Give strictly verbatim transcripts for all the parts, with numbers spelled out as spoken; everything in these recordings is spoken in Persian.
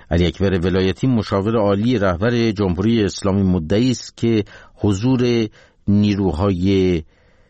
علی اکبر ولایتی مشاور عالی رهبر جمهوری اسلامی مدعی است که حضور نیروهای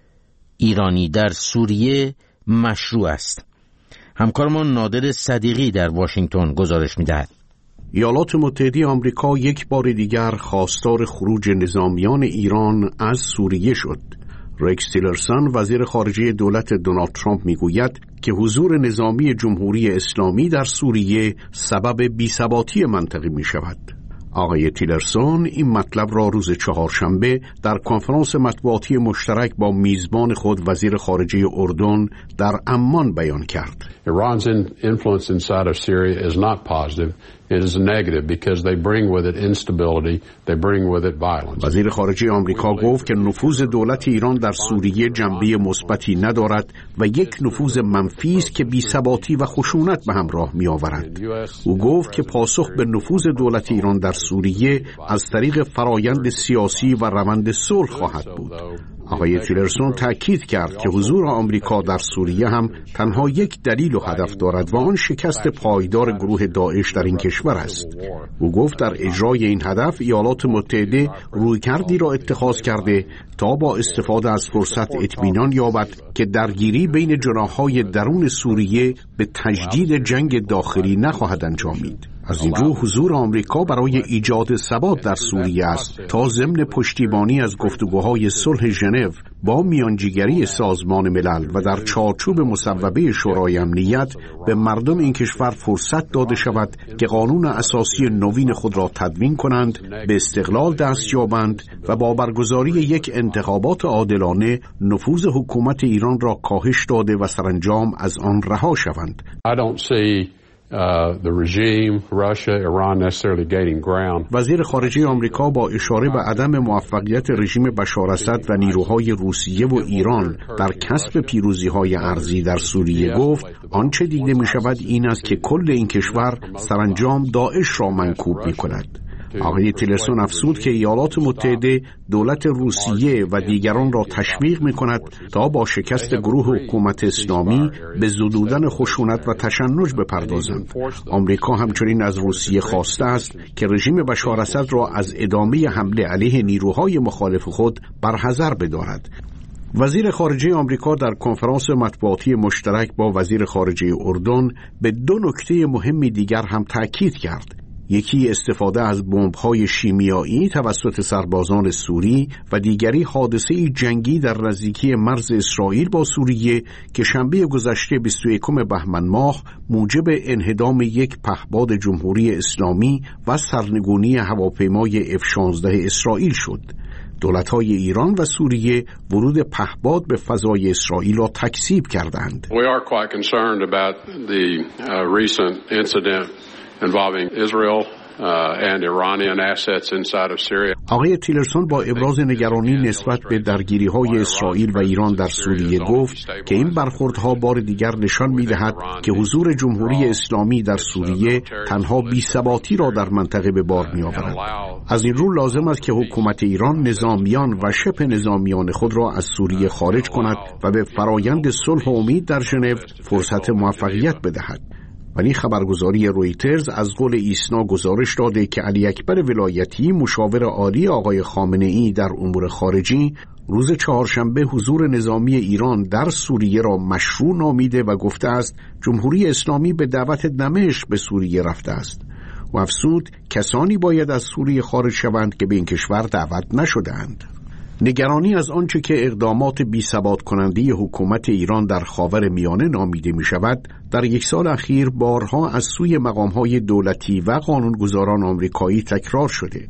ایرانی در سوریه مشروع است. همکارمان نادر صدیقی در واشنگتن گزارش می‌دهد. ایالات متحده آمریکا یک بار دیگر خواستار خروج نظامیان ایران از سوریه شد. رکس تیلرسون وزیر خارجه دولت دونالد ترامپ میگوید که حضور نظامی جمهوری اسلامی در سوریه سبب بی‌ثباتی منطقه می شود. آقای تیلرسون این مطلب را روز چهارشنبه در کنفرانس مطبوعاتی مشترک با میزبان خود وزیر خارجه اردن در عمان بیان کرد. Iran's influence inside of Syria is not positive. It is negative because they bring with it instability, they bring with it violence. وزیر خارجه آمریکا گفت که نفوذ دولت ایران در سوریه جنبه مثبتی ندارد و یک نفوذ منفی است که بی‌ثباتی و خشونت به همراه می‌آورد. او گفت که پاسخ به نفوذ دولت ایران در سوریه از طریق فرایند سیاسی و روند صلح خواهد بود. آقای تیلرسون تأکید کرد که حضور آمریکا در سوریه هم تنها یک دلیل و هدف دارد و آن شکست پایدار گروه داعش در این کشور است. او گفت در اجرای این هدف ایالات متحده رویکردی را اتخاذ کرده تا با استفاده از فرصت اطمینان یابد که درگیری بین جناح‌های درون سوریه به تجدید جنگ داخلی نخواهد انجامید. از این رو حضور آمریکا برای ایجاد ثبات در سوریه است تا ضمن پشتیبانی از گفتگوهای صلح ژنو با میانجیگری سازمان ملل و در چارچوب مصوبه شورای امنیت به مردم این کشور فرصت داده شود که قانون اساسی نوین خود را تدوین کنند، به استقلال دست یابند و با برگزاری یک انتخابات عادلانه نفوذ حکومت ایران را کاهش داده و سرانجام از آن رها شوند. I don't see Uh, the regime, Russia, Iran necessarily gaining ground. وزیر خارجه آمریکا با اشاره به عدم موفقیت رژیم بشار اسد و نیروهای روسیه و ایران در کسب پیروزی‌های ارضی در سوریه گفت آنچه دیده می‌شود این است که کل این کشور سرانجام داعش را منکوب می‌کند. آقای تیلرسون افزود که ایالات متحده دولت روسیه و دیگران را تشویق می‌کند تا با شکست گروه حکومت اسلامی به زدودن خشونت و تشنج بپردازند. آمریکا همچنین از روسیه خواسته است که رژیم بشار اسد را از ادامه حمله علیه نیروهای مخالف خود برحذر بدارد. وزیر خارجه آمریکا در کنفرانس مطبوعاتی مشترک با وزیر خارجه اردن به دو نکته مهمی دیگر هم تأکید کرد. یکی استفاده از بمب‌های شیمیایی توسط سربازان سوری و دیگری حادثه جنگی در نزدیکی مرز اسرائیل با سوریه که شنبه گذشته بیست و یکم بهمن ماه موجب انهدام یک پهپاد جمهوری اسلامی و سرنگونی هواپیمای اف شانزده اسرائیل شد. دولت‌های ایران و سوریه ورود پهپاد به فضای اسرائیل را تکذیب کردند. We are quite concerned about the uh, recent incident involving Israel uh, and Iranian assets inside of Syria. آقای تیلرسون با ابراز نگرانی نسبت به درگیری‌های اسرائیل و ایران در سوریه گفت که این برخوردها بار دیگر نشان می‌دهد که حضور جمهوری اسلامی در سوریه تنها بی‌ثباتی را در منطقه به بار می‌آورد. از این رو لازم است که حکومت ایران نظامیان و شبه نظامیان خود را از سوریه خارج کند و به فرایند صلح و امید در ژنو فرصت موفقیت بدهد. ولی خبرگزاری رویترز از قول ایسنا گزارش داده که علی اکبر ولایتی مشاور عالی آقای خامنه‌ای در امور خارجی روز چهارشنبه حضور نظامی ایران در سوریه را مشروع نامیده و گفته است جمهوری اسلامی به دعوت دمشق به سوریه رفته است. و افزود کسانی باید از سوریه خارج شوند که به این کشور دعوت نشده‌اند. نگرانی از آنچه که اقدامات بی‌ثبات کننده حکومت ایران در خاور میانه نامیده می شود در یک سال اخیر بارها از سوی مقام‌های دولتی و قانونگذاران آمریکایی تکرار شده.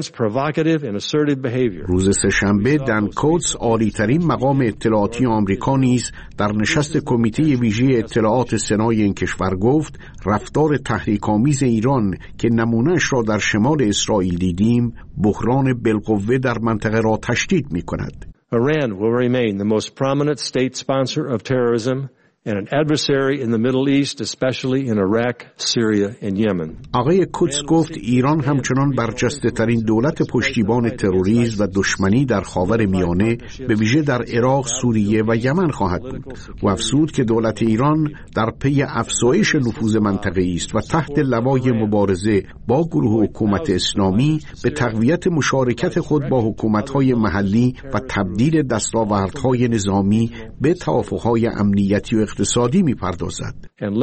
روز سه‌شنبه دن کوتس عالی‌ترین مقام اطلاعاتی آمریکا نیز در نشست کمیته ویژه اطلاعات سنای این کشور گفت رفتار تحریک‌آمیز ایران که نمونه‌اش را در شمال اسرائیل دیدیم بحران بالقوه در منطقه را تشدید می‌کند. Iran will remain the most prominent state sponsor of terrorism and an adversary in the Middle East, especially in Iraq, Syria and Yemen. آقای کوتس گفت ایران همچنان برجسته ترین دولت پشتیبان تروریسم و دشمنی در خاور میانه به ویژه در عراق، سوریه و یمن خواهد بود و افزود که دولت ایران در پی افزایش نفوذ منطقه‌ای است و تحت لوای مبارزه با گروه حکومت اسلامی به تقویت مشارکت خود با حکومت‌های محلی و تبدیل دستاوردهای نظامی به توافق‌های امنیتی و اقتصادی می‌پردازد.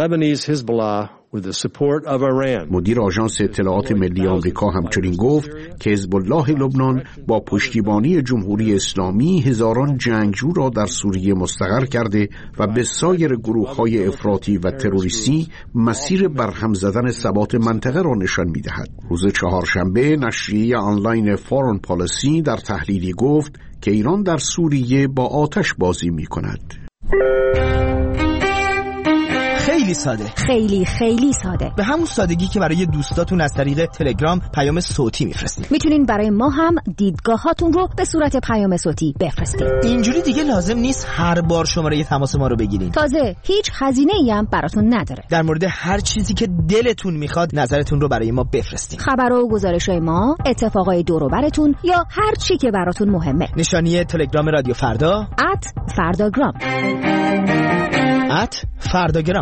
مدیر آژانس اطلاعات ملی آمریکا همچنین گفت که حزب الله لبنان با پشتیبانی جمهوری اسلامی هزاران جنگجو را در سوریه مستقر کرده و به سایر گروه‌های افراطی و تروریستی مسیر برهم زدن ثبات منطقه را نشان می‌دهد. روز چهارشنبه نشریه آنلاین فارن پالیسی در تحلیلی گفت که ایران در سوریه با آتش بازی می‌کند. خیلی ساده، خیلی خیلی ساده، به همون سادگی که برای دوستاتون از طریق تلگرام پیام صوتی میفرستید. میتونین برای ما هم دیدگاهاتون رو به صورت پیام صوتی بفرستید. اینجوری دیگه لازم نیست هر بار شماره تماس ما رو بگیرین. تازه هیچ هزینه‌ای هم براتون نداره. در مورد هر چیزی که دلتون میخواد نظرتون رو برای ما بفرستید. خبر و گزارش‌های ما، اتفاقای دور و براتون یا هر چی که براتون مهمه. نشانی تلگرام رادیو فردا ات فرداگرام ات فرداگرام.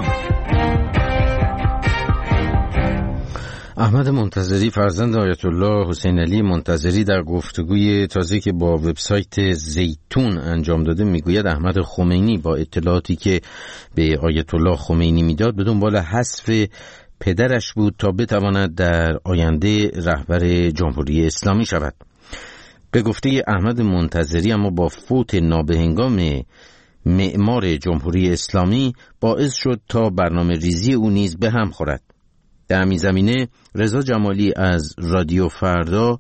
احمد منتظری فرزند آیت الله حسین علی منتظری در گفتگوی تازه که با وبسایت زیتون انجام داده میگوید احمد خمینی با اطلاعاتی که به آیت الله خمینی میداد به دنبال حذف پدرش بود تا بتواند در آینده رهبر جمهوری اسلامی شود. به گفته احمد منتظری اما با فوت نابهنگام معمار جمهوری اسلامی باعث شد تا برنامه ریزی او نیز به هم خورد. در همین زمینه رضا جمالی از رادیو فردا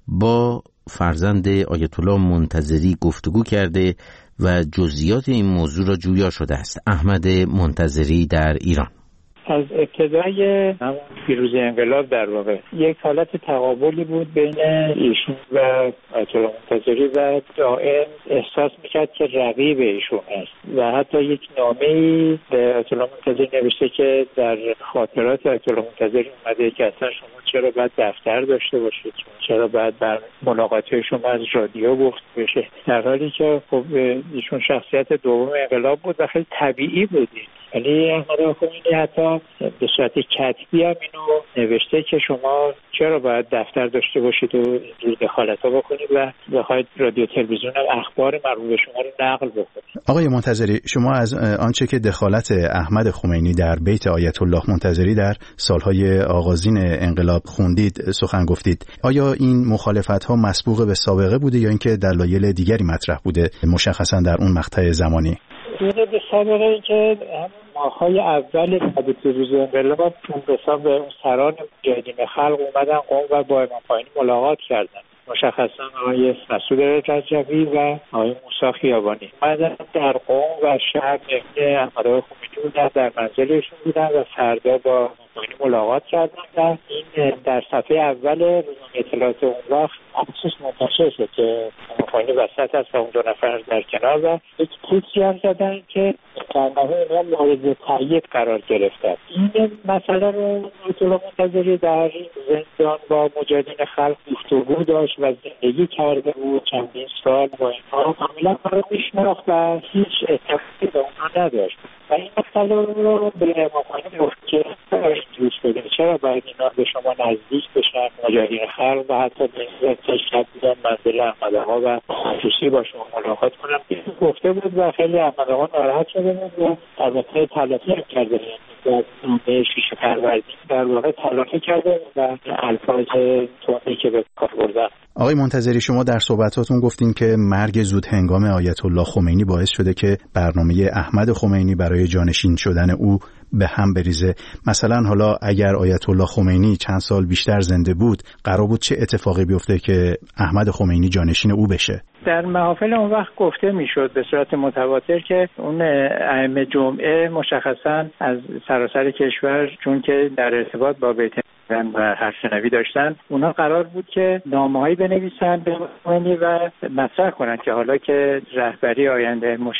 با فرزند آیت الله منتظری گفتگو کرده و جزئیات این موضوع را جویا شده است. احمد منتظری در ایران. از ابتدای پیروزی انقلاب در واقع یک حالت تقابلی بود بین ایشون و آیت الله منتظری و دائم احساس میکرد که رقیب ایشون است و حتی یک نامه‌ای به آیت الله منتظری نوشته که در خاطرات آیت الله منتظری اومده که اصلا شما چرا باید دفتر داشته باشید، چرا باید بر ملاقات‌های شما از رادیو گفت بشه، در حالی که خب ایشون شخصیت دوم انقلاب بود و خیلی طبیعی بود. ولی احمد خمینی حتی به صورت کتبی هم اینو نوشته که شما چرا باید دفتر داشته باشید و اینجور دخالت‌ها بکنید و بخواید رادیو تلویزیون هم اخبار مربوط به شما رو نقل بکنید. آقای منتظری، شما از آنچه که دخالت احمد خمینی در بیت آیت الله منتظری در سالهای آغازین انقلاب خوندید سخن گفتید، آیا این مخالفت‌ها مسبوق به سابقه بوده یا اینکه دلایل دیگری مطرح بوده مشخصا در اون مقطع زمانی؟ اینه به سابقه ای که ماهای اول بعد پیروزی انقلاب چون به حساب اون سران مجاهدین خلق اومدن قم و با امام خمینی ملاقات کردن، مشخصا آقای مسعود رجوی و آقای موسی خیابانی اومدن در قم و شهر مهمون احمد خمینی بودن، در منزلشون بودن و فردا با خمینی ملاقات کردن و این در صفحه اول روزنامه اطلاعات اون وقت خصوص منتشر شد که خمینی وسط هست و اون دو نفر در کنار و یک توصیه هم زدن که برنامه اینا مورد تایید قرار گرفتن. این مسئله رو آیت الله منتظری در زندان با مجاهدین خلق گفتگو داشت و زندگی کرده بود چندین سال با اینها کاملا کار میشناخت و هیچ اتفاقی به اونها نداشت و این مسئله رو به امام خمینی گفت که دوست بده چرا باید اینا به شما نزدیک بشن، مجاهدین خلق و حتی به تشکیل بودن منزل احمد آقا و خصوصی با شما ملاقات کنم گفته بود و خیلی احمد آقا ناراحت شده بود و البته تلافی هم کرده و به شیشه پروردی در واقع تلافی کرده و الفاظ تندی که به کار بردن. آقای منتظری، شما در صحبتاتون گفتین که مرگ زود هنگام آیت الله خمینی باعث شده که برنامه احمد خمینی برای جانشین شدن او به هم بریزه. مثلا حالا اگر آیت الله خمینی چند سال بیشتر زنده بود قرار بود چه اتفاقی بیفته که احمد خمینی جانشین او بشه؟ در محافل اون وقت گفته میشد به صورت متواتر که اون ائمه جمعه مشخصا از سراسر کشور چون که در ارتباط با بیت و حرفشنوی داشتن اونا قرار بود که نامه‌هایی بنویسن به خمینی و مطرح کنن که حالا که رهبری آینده مشخص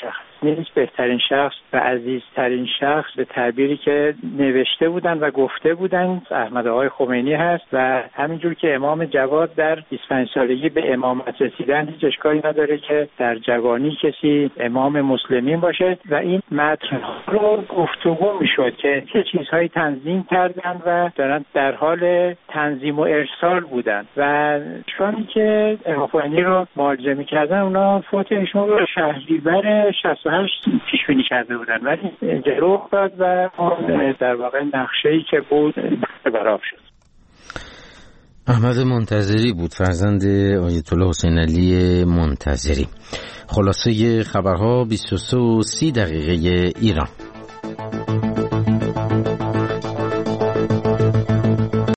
نیز بهترین شخص و عزیزترین شخص به تعبیری که نوشته بودن و گفته بودن احمد آقای خمینی هست و همینجور که امام جواد در بیست و پنج سالگی به امامت رسیدن هیچ اشکالی نداره که در جوانی کسی امام مسلمین باشه و این متن‌ها رو گفتگو میشد که چه چیزهایی تنظیم کردن و دارن در حال تنظیم و ارسال بودن و چون که امام خمینی رو معالجه میکردن اونا فوت ایشون رو شهریور شصت و هشت پیش بینی کرده بودن ولی جلو افتاد و در واقع نقشه‌ای که بود برآب شد. احمد منتظری بود، فرزند آیت الله حسین علی منتظری. خلاصه خبرها بیست و سه و سی دقیقه ایران.